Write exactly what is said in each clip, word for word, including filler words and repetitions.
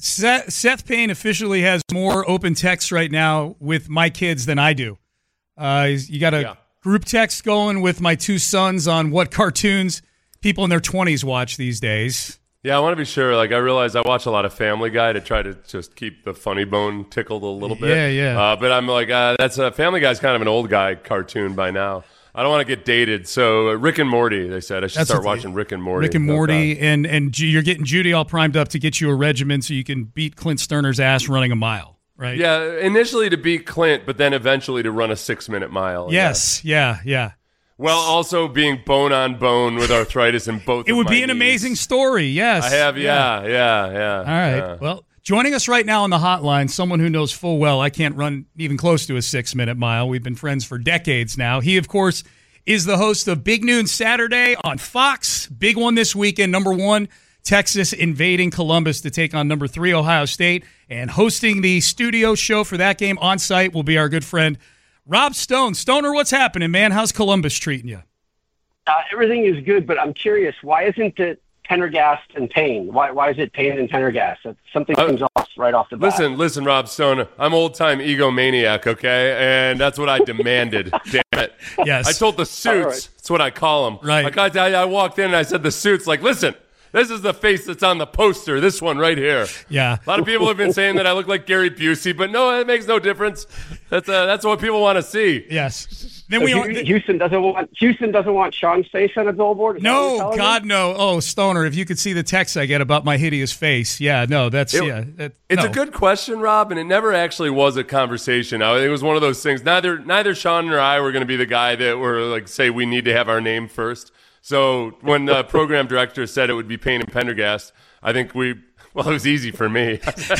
Seth, Seth Payne officially has more open text right now with my kids than I do. Uh, you got a yeah. group text going with my two sons on what cartoons people in their twenties watch these days. Yeah, I want to be sure. Like, I realize I watch a lot of Family Guy to try to just keep the funny bone tickled a little bit. Yeah, yeah. Uh, but I'm like, uh, that's a Family Guy's kind of an old guy cartoon by now. I don't want to get dated. So uh, Rick and Morty, they said I should That's start they, watching Rick and Morty. Rick and Morty, oh, and and Ju- you're getting Judy all primed up to get you a regimen so you can beat Clint Sterner's ass running a mile, right? Yeah, initially to beat Clint, but then eventually to run a six-minute mile. Yes, yeah, yeah. Well, also being bone on bone with arthritis in both. It of would my be an knees. amazing story. Yes, I have. Yeah, yeah, yeah. yeah. All right. Yeah. Well. Joining us right now on the hotline, someone who knows full well I can't run even close to a six-minute mile. We've been friends for decades now. He, of course, is the host of Big Noon Saturday on Fox. Big one this weekend. Number one, Texas invading Columbus to take on number three, Ohio State. And hosting the studio show for that game on site will be our good friend, Rob Stone. Stoner, what's happening, man? How's Columbus treating you? Uh, everything is good, but I'm curious, why isn't it Pendergast and Payne? Why why is it Payne and Pendergast? Something seems uh, off right off the bat. Listen, listen, Rob Stone. I'm old-time egomaniac, okay? And that's what I demanded, damn it. Yes. I told the suits, right. That's what I call them. Right. Like I, I walked in and I said the suits, like, listen, this is the face that's on the poster, this one right here. Yeah. A lot of people have been saying that I look like Gary Busey, but no, it makes no difference. That's uh, that's what people want to see. Yes. Then so we Houston doesn't want Houston doesn't want Sean's face on a billboard. Is no, God, no. Oh, Stoner, if you could see the text I get about my hideous face, yeah, no, that's it, yeah. That, it's no. a good question, Rob, and it never actually was a conversation. I, it was one of those things. Neither neither Sean nor I were going to be the guy that were like say we need to have our name first. So when the program director said it would be Payne and Pendergast, I think we. Well, it was easy for me.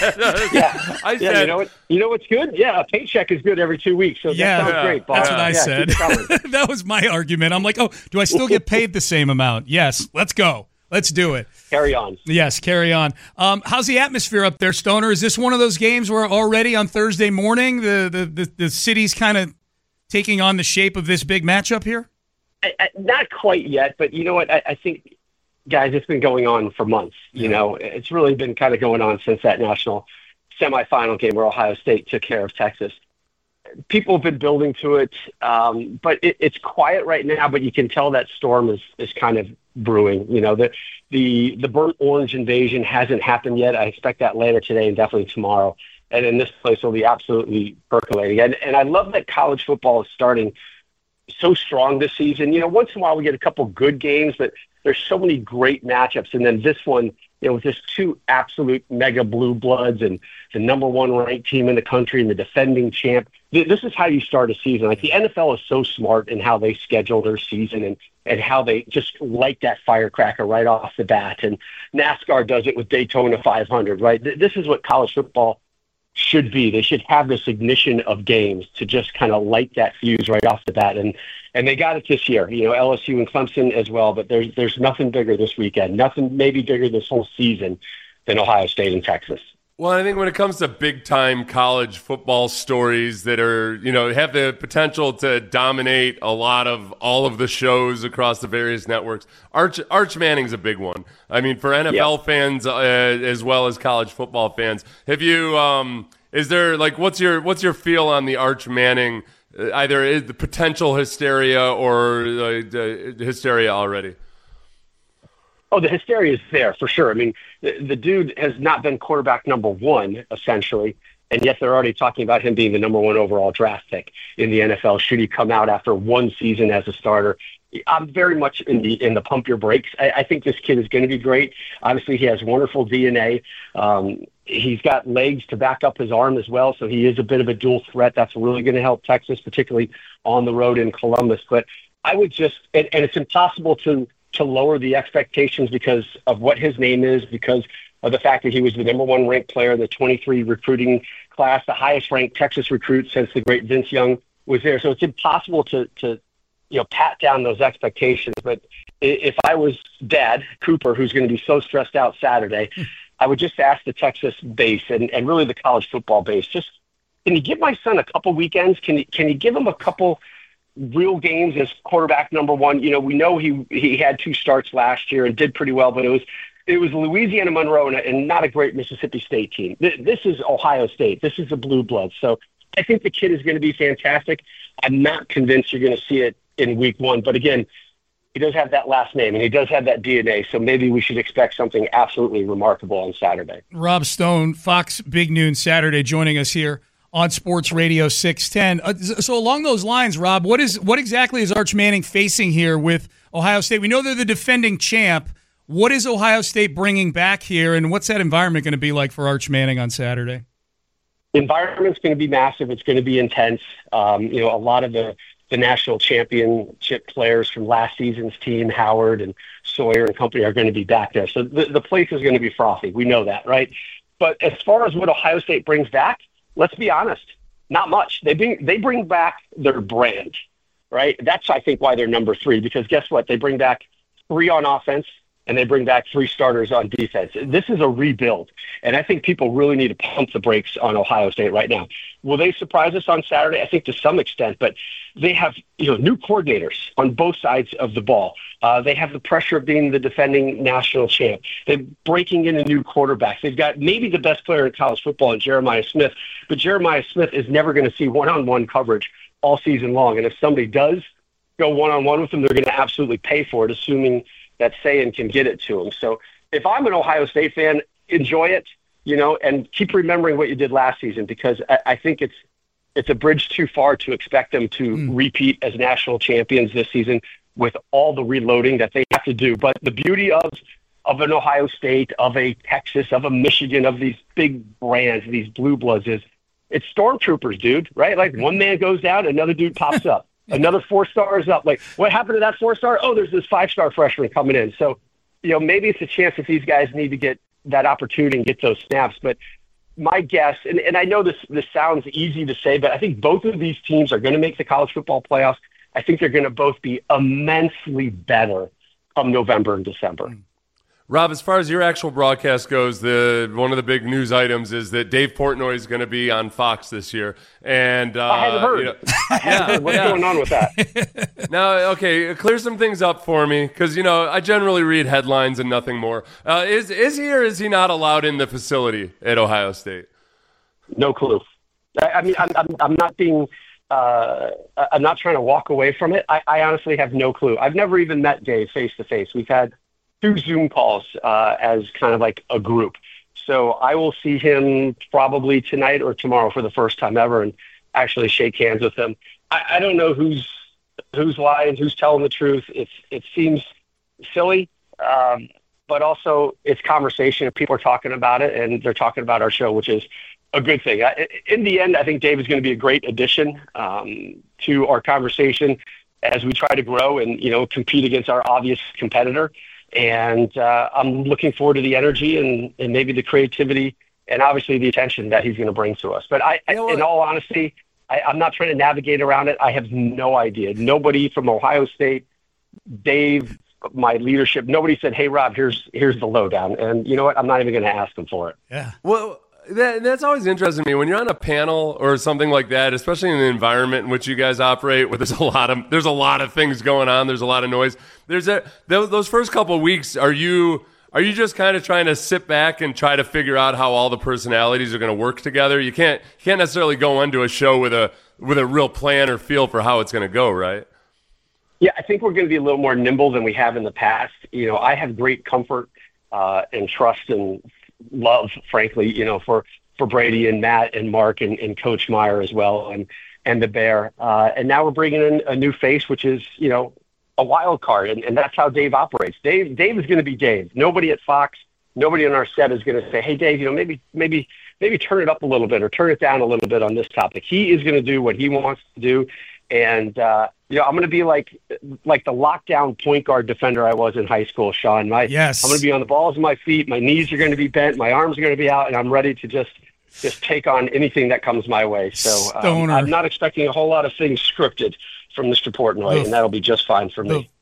yeah, I yeah. said, You know what? You know what's good? Yeah, a paycheck is good every two weeks. So yeah, that sounds yeah, great, Bob. That's what I yeah, said. That was my argument. I'm like, oh, do I still get paid the same amount? Yes. Let's go. Let's do it. Carry on. Yes, carry on. Um, how's the atmosphere up there, Stoner? Is this one of those games where already on Thursday morning the the the, the city's kind of taking on the shape of this big matchup here? I, I, not quite yet, but you know what? I, I think. Guys, it's been going on for months. You know, it's really been kind of going on since that national semifinal game where Ohio State took care of Texas. People have been building to it, um, but it, it's quiet right now. But you can tell that storm is is kind of brewing. You know, the the the burnt orange invasion hasn't happened yet. I expect that later today and definitely tomorrow. And then this place will be absolutely percolating. And and I love that college football is starting so strong this season. You know, once in a while we get a couple good games, but there's so many great matchups. And then this one, you know, with just two absolute mega blue bloods and the number one ranked team in the country and the defending champ. This is how you start a season. Like the N F L is so smart in how they schedule their season and, and how they just light that firecracker right off the bat. And NASCAR does it with Daytona five hundred, right? This is what college football should be. They should have this ignition of games to just kind of light that fuse right off the bat. And and they got it this year, you know, L S U and Clemson as well, but there's there's nothing bigger this weekend, nothing maybe bigger this whole season than Ohio State and Texas. Well, I think when it comes to big-time college football stories that are, you know, have the potential to dominate a lot of all of the shows across the various networks, Arch, Arch Manning's a big one. I mean, for N F L yep. fans uh, as well as college football fans, have you? Um, is there like what's your what's your feel on the Arch Manning? Uh, either is the potential hysteria or uh, the hysteria already? Oh, the hysteria is there for sure. I mean, the, the dude has not been quarterback number one, essentially, and yet they're already talking about him being the number one overall draft pick in the N F L. Should he come out after one season as a starter? I'm very much in the in the pump your brakes. I, I think this kid is going to be great. Obviously, he has wonderful D N A. Um, he's got legs to back up his arm as well, so he is a bit of a dual threat. That's really going to help Texas, particularly on the road in Columbus. But I would just, and, and it's impossible to to lower the expectations because of what his name is, because of the fact that he was the number one ranked player in the twenty-three recruiting class, the highest ranked Texas recruit since the great Vince Young was there. So it's impossible to, to you know, pat down those expectations. But if I was Dad Cooper, who's going to be so stressed out Saturday, I would just ask the Texas base and, and really the college football base, just, can you give my son a couple weekends? Can you, can you give him a couple real games as quarterback number one? You know, we know he he had two starts last year and did pretty well, but it was it was Louisiana Monroe and, and not a great Mississippi State team. This is Ohio State. This is the Blue Bloods. So I think the kid is going to be fantastic. I'm not convinced you're going to see it in week one. But again, he does have that last name and he does have that D N A. So maybe we should expect something absolutely remarkable on Saturday. Rob Stone, Fox Big Noon Saturday, joining us here on Sports Radio six ten. Uh, so along those lines, Rob, what is what exactly is Arch Manning facing here with Ohio State? We know they're the defending champ. What is Ohio State bringing back here, and what's that environment going to be like for Arch Manning on Saturday? The environment's going to be massive. It's going to be intense. Um, you know, a lot of the, the national championship players from last season's team, Howard and Sawyer and company, are going to be back there. So the, the place is going to be frothy. We know that, right? But as far as what Ohio State brings back, let's be honest, not much. They bring they bring back their brand, right? That's, I think, why they're number three, because guess what? They bring back three on offense, and they bring back three starters on defense. This is a rebuild, and I think people really need to pump the brakes on Ohio State right now. Will they surprise us on Saturday? I think to some extent, but they have, you know, new coordinators on both sides of the ball. Uh, they have the pressure of being the defending national champ. They're breaking in a new quarterback. They've got maybe the best player in college football in Jeremiah Smith, but Jeremiah Smith is never going to see one-on-one coverage all season long, and if somebody does go one-on-one with him, they're going to absolutely pay for it, assuming that Sayan can get it to him. So if I'm an Ohio State fan, enjoy it, you know, and keep remembering what you did last season, because I, I think it's it's a bridge too far to expect them to mm. repeat as national champions this season with all the reloading that they have to do. But the beauty of of an Ohio State, of a Texas, of a Michigan, of these big brands, these blue bloods, is it's stormtroopers, dude, right? Like one man goes down, another dude pops up. Another four stars up. Like, what happened to that four star? Oh, there's this five star freshman coming in. So, you know, maybe it's a chance that these guys need to get that opportunity and get those snaps. But my guess, and, and I know this this sounds easy to say, but I think both of these teams are going to make the college football playoffs. I think they're going to both be immensely better come November and December. Rob, as far as your actual broadcast goes, the one of the big news items is that Dave Portnoy is going to be on Fox this year. And uh, I hadn't heard. You know, I hadn't heard. What's yeah. going on with that? Now, okay, clear some things up for me, because, you know, I generally read headlines and nothing more. Uh, is is he or is he not allowed in the facility at Ohio State? No clue. I, I mean, I'm, I'm, I'm not being uh, – I'm not trying to walk away from it. I, I honestly have no clue. I've never even met Dave face-to-face. We've had – two Zoom calls uh, as kind of like a group. So I will see him probably tonight or tomorrow for the first time ever and actually shake hands with him. I, I don't know who's who's lying, who's telling the truth. It's, it seems silly, um, but also it's conversation. People are talking about it, and they're talking about our show, which is a good thing. I, in the end, I think Dave is going to be a great addition um, to our conversation as we try to grow and, you know, compete against our obvious competitor. And uh, I'm looking forward to the energy and, and maybe the creativity and obviously the attention that he's going to bring to us. But I, you know, in all honesty, I, I'm not trying to navigate around it. I have no idea. Nobody from Ohio State, Dave, my leadership, nobody said, "Hey, Rob, here's here's the lowdown." And you know what? I'm not even going to ask him for it. Yeah. Well, that, that's always interesting to me when you're on a panel or something like that, especially in the environment in which you guys operate, where there's a lot of there's a lot of things going on, there's a lot of noise. There's a those, those first couple of weeks. Are you are you just kind of trying to sit back and try to figure out how all the personalities are going to work together? You can't you can't necessarily go into a show with a with a real plan or feel for how it's going to go, right? Yeah, I think we're going to be a little more nimble than we have in the past. You know, I have great comfort uh, and trust and love, frankly, you know, for, for Brady and Matt and Mark and, and Coach Meyer as well, and, and the Bear. Uh, and now we're bringing in a new face, which is, you know, a wild card. And, and that's how Dave operates. Dave, Dave is going to be Dave. Nobody at Fox, nobody on our set is going to say, "Hey, Dave, you know, maybe, maybe, maybe turn it up a little bit or turn it down a little bit on this topic." He is going to do what he wants to do. And, uh, you know, I'm going to be like like the lockdown point guard defender I was in high school, Sean. My, yes. I'm going to be on the balls of my feet. My knees are going to be bent. My arms are going to be out, and I'm ready to just just take on anything that comes my way. So um, I'm not expecting a whole lot of things scripted from Mister Portnoy, Oof. and that'll be just fine for me. Oof.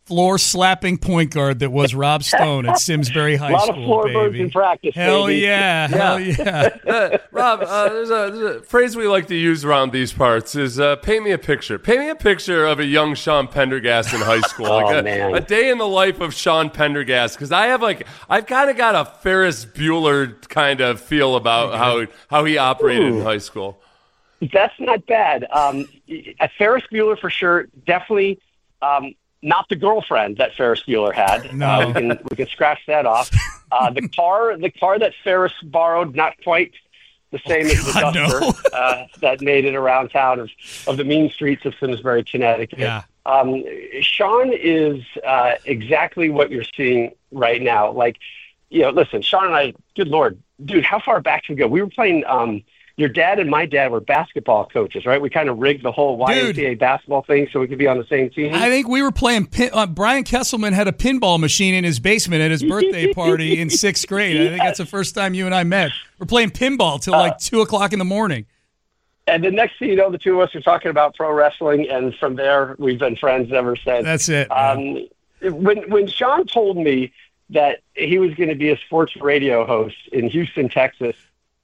floor slapping point guard that was Rob Stone at Simsbury High School. A lot of floorboards in practice. Hell baby. yeah, Yeah. hell yeah. Uh, Rob, uh, there's, a, there's a phrase we like to use around these parts is uh, paint me a picture. Paint me a picture of a young Sean Pendergast in high school. Oh, like a, man. a day in the life of Sean Pendergast. Because I have like, I've kind of got a Ferris Bueller kind of feel about how, how he operated Ooh. in high school. That's not bad. Um, a Ferris Bueller for sure. Definitely um, not the girlfriend that Ferris Bueller had. No. Uh, we can we can scratch that off. Uh, the car, the car that Ferris borrowed, not quite the same as the God, Duster no. uh, that made it around town of, of the mean streets of Simsbury, Connecticut. Yeah. Um, Sean is uh, exactly what you're seeing right now. Like, you know, listen, Sean and I, good Lord, dude, how far back can we go? We were playing. Um, Your dad and my dad were basketball coaches, right? We kind of rigged the whole Y M C A basketball thing so we could be on the same team. I think we were playing pin, uh, Brian Kesselman had a pinball machine in his basement at his birthday party in sixth grade. I think that's the first time you and I met. We're playing pinball till like two o'clock in the morning. And the next thing you know, the two of us are talking about pro wrestling, and from there, we've been friends ever since. That's it. Um, when when Sean told me that he was going to be a sports radio host in Houston, Texas,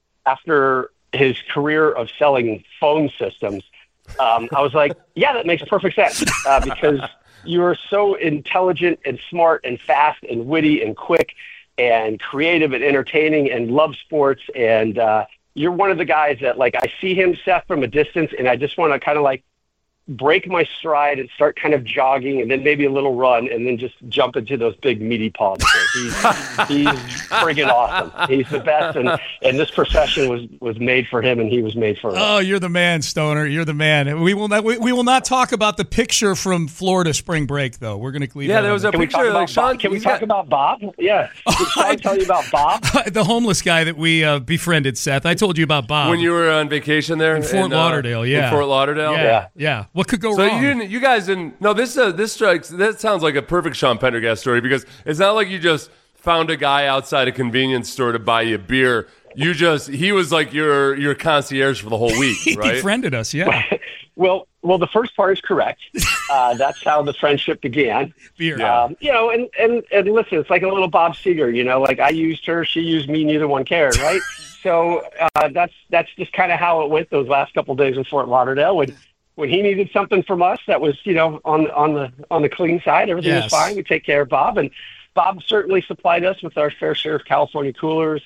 after his career of selling phone systems, um, I was like, yeah, that makes perfect sense uh, because you are so intelligent and smart and fast and witty and quick and creative and entertaining and love sports. And uh, you're one of the guys that, like, I see him, Seth, from a distance, and I just want to kind of like break my stride and start kind of jogging and then maybe a little run and then just jump into those big meaty paws. He's, he's friggin' awesome. He's the best, and, and this profession was, was made for him, and he was made for us. Oh, you're the man, Stoner. You're the man. We will not. We, we will not talk about the picture from Florida spring break, though. We're going to leave. Yeah, that there was on a Can we talk picture about like Sean. Bob? Can we he's talk got- about Bob? Yeah. Did Sean tell you about Bob? the homeless guy that we uh, befriended, Seth. I told you about Bob when you were on vacation there in Fort in, uh, Lauderdale. Yeah, in Fort Lauderdale. Yeah, Yeah. yeah. What could go So wrong? you didn't, you guys didn't. No, this uh, this strikes. That sounds like a perfect Sean Pendergast story because it's not like you just found a guy outside a convenience store to buy you a beer. You just he was like your your concierge for the whole week, he right? befriended us. Yeah, Well, well, the first part is correct. Uh, that's how the friendship began. beer. Yeah. Um, you know, and, and, and listen, it's like a little Bob Seger, you know, like I used her, she used me, neither one cared, right? so uh, that's that's just kind of how it went those last couple of days in Fort Lauderdale. When when he needed something from us that was, you know, on on the on the clean side, everything Yes. was fine. We take care of Bob, and Bob certainly supplied us with our fair share of California coolers.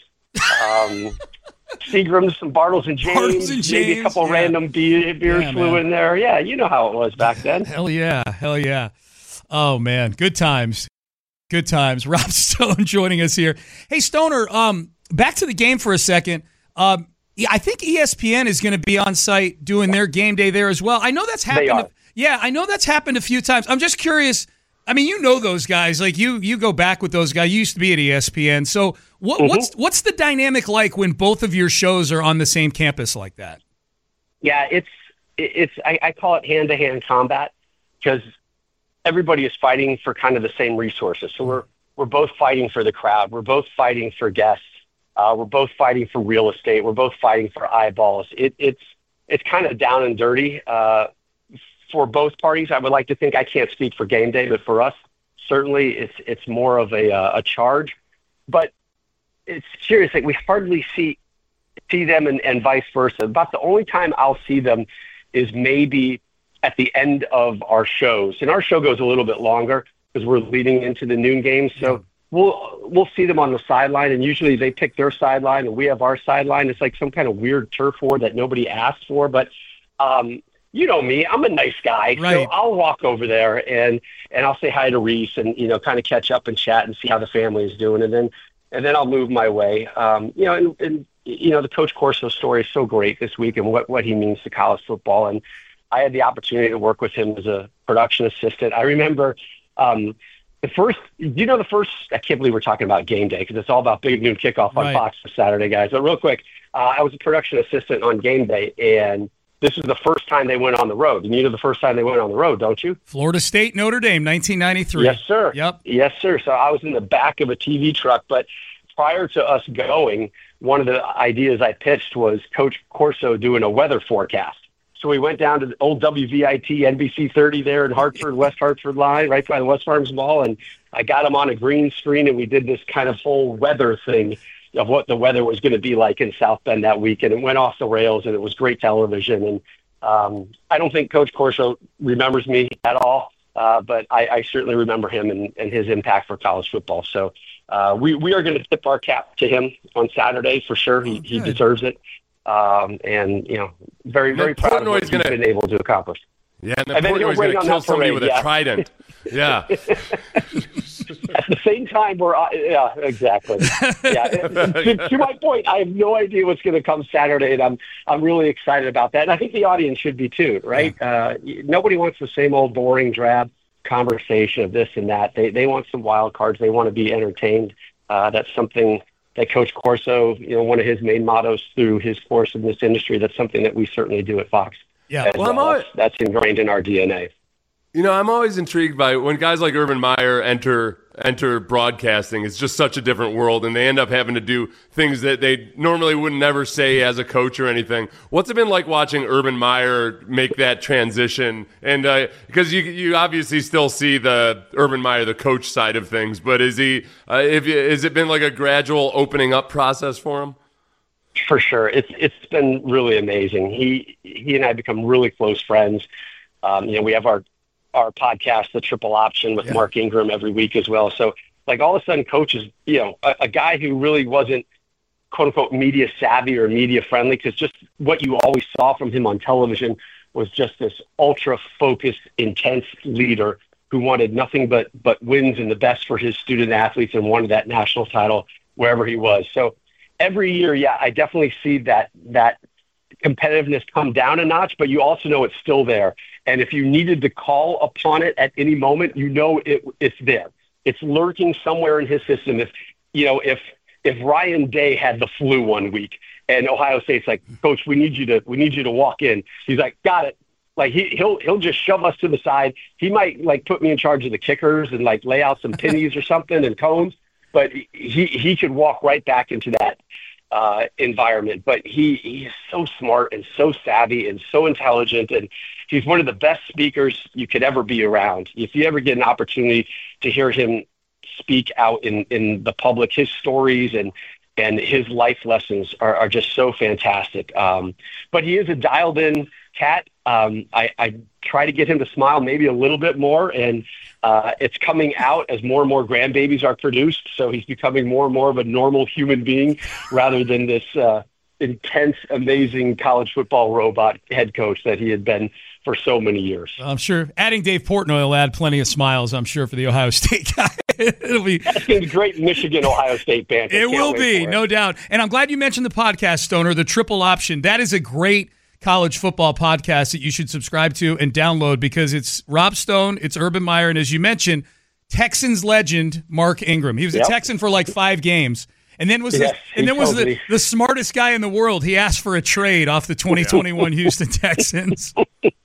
Um, Seagrams, some Bartles and James, Bartles and maybe a James, couple yeah. random beer, beers Yeah, flew man. in there. Yeah, you know how it was back then. Hell yeah, hell yeah. Oh man, good times, good times. Rob Stone joining us here. Hey Stoner, um, back to the game for a second. Um, yeah, I think E S P N is going to be on site doing their game day there as well. I know that's They happened. are. Yeah, I know that's happened a few times. I'm just curious. I mean, you know those guys. Like you, you go back with those guys. You used to be at E S P N. So what, Mm-hmm. what's what's the dynamic like when both of your shows are on the same campus like that? Yeah, it's it's I, I call it hand to hand combat because everybody is fighting for kind of the same resources. So we're we're both fighting for the crowd. We're both fighting for guests. Uh, we're both fighting for real estate. We're both fighting for eyeballs. It, it's it's kind of down and dirty uh, for both parties. I would like to think I can't speak for game day, but for us, certainly it's it's more of a uh, a charge. But it's serious. Like we hardly see see them and, and vice versa. About the only time I'll see them is maybe at the end of our shows. And our show goes a little bit longer because we're leading into the noon games. So we'll we'll see them on the sideline, and usually they pick their sideline and we have our sideline. It's like some kind of weird turf war that nobody asked for. But um, you know me, I'm a nice guy. Right. So I'll walk over there and, and I'll say hi to Reese and, you know, kind of catch up and chat and see how the family is doing. And then and then I'll move my way. Um, you know, and, and you know, the Coach Corso story is so great this week and what, what he means to college football. And I had the opportunity to work with him as a production assistant. I remember um, the first, you know, the first, I can't believe we're talking about game day because it's all about Big Noon Kickoff on Right. Fox this Saturday, guys. But real quick, uh, I was a production assistant on game day, and this is the first time they went on the road. And you know the first time they went on the road, don't you? Florida State, Notre Dame, nineteen ninety-three. Yes, sir. Yep. Yes, sir. So I was in the back of a T V truck, but prior to us going, one of the ideas I pitched was Coach Corso doing a weather forecast. So we went down to the old W V I T N B C thirty there in Hartford, West Hartford line, right by the West Farms Mall. And I got him on a green screen, and we did this kind of whole weather thing of what the weather was going to be like in South Bend that week. And it went off the rails, and it was great television. And um, I don't think Coach Corso remembers me at all, uh, but I, I certainly remember him and, and his impact for college football. So uh, we, we are going to tip our cap to him on Saturday for sure. He, he deserves it. Um, and, you know, very, very proud of what he's gonna, been able to accomplish. Yeah, and then Portnoy's going to kill somebody parade, with yeah. a trident. Yeah. At the same time, we're uh, – yeah, exactly. Yeah. to, to my point, I have no idea what's going to come Saturday, and I'm I'm really excited about that. And I think the audience should be too, right? Uh, nobody wants the same old boring, drab conversation of this and that. They, they want some wild cards. They want to be entertained. Uh, that's something – that Coach Corso, you know, one of his main mottos through his course in this industry, that's something that we certainly do at Fox. Yeah, well, well, I'm always, that's, that's ingrained in our D N A. You know, I'm always intrigued by when guys like Urban Meyer enter enter broadcasting. It's just such a different world, and they end up having to do things that they normally would never say as a coach or anything. What's it been like watching Urban Meyer make that transition? And uh, because you you obviously still see the Urban Meyer, the coach side of things, but is he? Uh, if you, has it been like a gradual opening up process for him? For sure, it's it's been really amazing. He he and I become really close friends. Um, you know, we have our our podcast, The Triple Option, with yeah. Mark Ingram every week as well. So, like, all of a sudden, Coach is, you know, a, a guy who really wasn't, quote-unquote, media savvy or media friendly, because just what you always saw from him on television was just this ultra-focused, intense leader who wanted nothing but but wins and the best for his student athletes and wanted that national title wherever he was. So every year, yeah, I definitely see that that competitiveness come down a notch, but you also know it's still there. And if you needed to call upon it at any moment, you know it, it's there. It's lurking somewhere in his system. If you know, if if Ryan Day had the flu one week and Ohio State's like, Coach, we need you to we need you to walk in. He's like, got it. Like he he'll he'll just shove us to the side. He might like put me in charge of the kickers and like lay out some pennies or something and cones, but he he could walk right back into that Uh, environment. But he, he is so smart and so savvy and so intelligent, and he's one of the best speakers you could ever be around. If you ever get an opportunity to hear him speak out in, in the public, his stories and and his life lessons are, are just so fantastic. Um, but he is a dialed-in cat. Um, I, I try to get him to smile maybe a little bit more, and uh, it's coming out as more and more grandbabies are produced. So he's becoming more and more of a normal human being rather than this uh, intense, amazing college football robot head coach that he had been for so many years. I'm sure adding Dave Portnoy will add plenty of smiles, I'm sure, for the Ohio State guy. It'll be That's going to be great Michigan-Ohio State banter. It will be, no doubt. And I'm glad you mentioned the podcast, Stoner, the Triple Option. That is a great college football podcast that you should subscribe to and download, because it's Rob Stone, it's Urban Meyer, and as you mentioned, Texans legend Mark Ingram. He was yep. a Texan for like five games. And then was, yes, the, and then was the, the smartest guy in the world. He asked for a trade off the twenty twenty-one Houston Texans.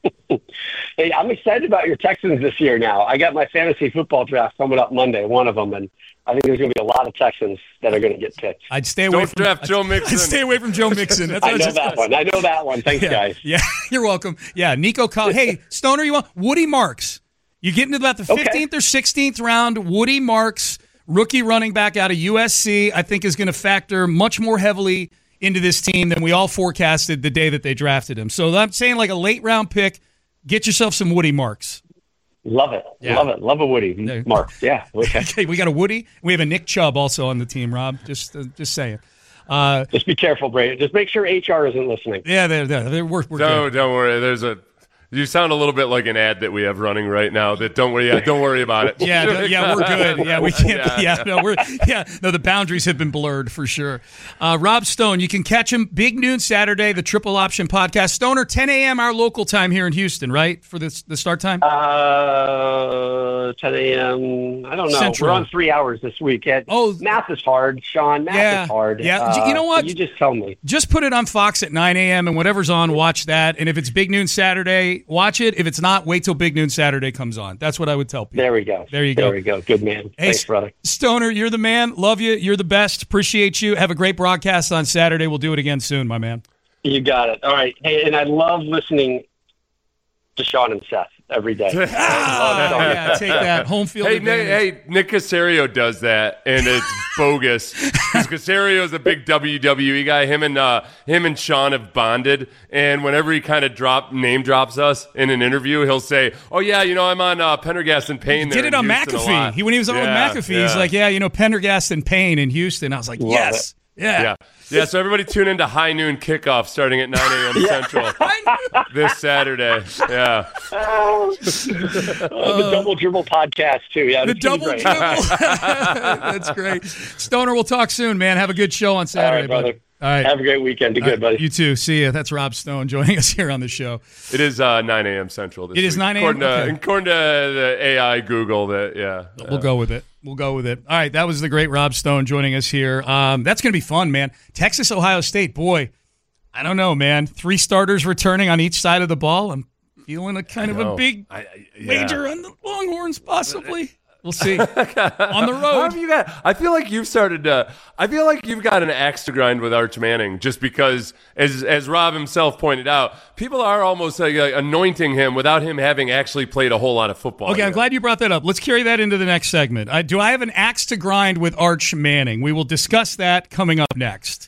Hey, I'm excited about your Texans this year now. I got my fantasy football draft coming up Monday, one of them, and I think there's going to be a lot of Texans that are going to get picked. I'd stay away Don't from draft Joe Mixon. I'd stay away from Joe Mixon. That's I know that one. I know that one. Thanks, yeah. guys. Yeah, you're welcome. Yeah, Nico Collins. Hey, Stoner, you want Woody Marks? You get into about the fifteenth okay. or sixteenth round. Woody Marks, rookie running back out of U S C, I think is going to factor much more heavily into this team than we all forecasted the day that they drafted him. So I'm saying like a late round pick. Get yourself some Woody Marks. Love it. Yeah. Love it. Love a Woody Marks. Yeah. Okay. Okay. We got a Woody. We have a Nick Chubb also on the team, Rob. Just uh, just saying. Uh, just be careful, Brady. Just make sure H R isn't listening. Yeah, they're, they're, they're, we're, we're no, good. Don't worry. There's a You sound a little bit like an ad that we have running right now. That don't worry, yeah, don't worry about it. yeah, no, yeah, we're good. Yeah, we can't. Yeah, yeah, no, we're yeah. No, the boundaries have been blurred for sure. Uh, Rob Stone, you can catch him big noon Saturday, the Triple Option Podcast. Stoner, ten a.m. our local time here in Houston, right for this the start time? Uh, ten a.m. I don't know. Central. We're on three hours this week. Oh, math is hard, Sean. Math yeah, is hard. Yeah, uh, you know what? You just tell me. Just put it on Fox at nine a.m. and whatever's on, watch that. And if it's big noon Saturday, watch it. If it's not, wait till big noon Saturday comes on. That's what I would tell people. There we go. There you go. There we go. Good man. Hey, Thanks, brother. Stoner, you're the man. Love you. You're the best. Appreciate you. Have a great broadcast on Saturday. We'll do it again soon, my man. You got it. All right. Hey, and I love listening to Sean and Seth every day. Ah, yeah, take that home field Hey, Nick, advantage. hey, Nick Casario does that, and it's bogus. Because Casario's a big W W E guy. Him and uh, him and Sean have bonded, and whenever he kind of drop name drops us in an interview, he'll say, "Oh yeah, you know, I'm on uh, Pendergast and Payne." He did it on McAfee. He when he was on yeah, with McAfee, yeah. he's like, "Yeah, you know, Pendergast and Payne in Houston." I was like, Love "Yes, yeah." Yeah. Yeah, so everybody tune into High Noon Kickoff starting at nine a.m. Central this Saturday. Yeah. Oh, the Double Dribble podcast, too. Yeah, The this is double great. dribble. That's great. Stoner, we'll talk soon, man. Have a good show on Saturday, All right, brother. buddy. All right. Have a great weekend. Be All right, good, buddy. You too. See ya. That's Rob Stone joining us here on the show. It is uh, nine a.m. Central this It is week. nine a.m.? According to, Okay. according to the A I Google, that yeah. We'll go with it. We'll go with it. All right, that was the great Rob Stone joining us here. Um, that's going to be fun, man. Texas, Ohio State, boy, I don't know, man. Three starters returning on each side of the ball. I'm feeling a kind of a know. big I- I- yeah. wager on the Longhorns, possibly. We'll see. On the How road. have you got? I feel like you've started to. I feel like you've got an axe to grind with Arch Manning, just because, as as Rob himself pointed out, people are almost like, uh, anointing him without him having actually played a whole lot of football. Okay, I'm yet. glad you brought that up. Let's carry that into the next segment. I, do I have an axe to grind with Arch Manning? We will discuss that coming up next.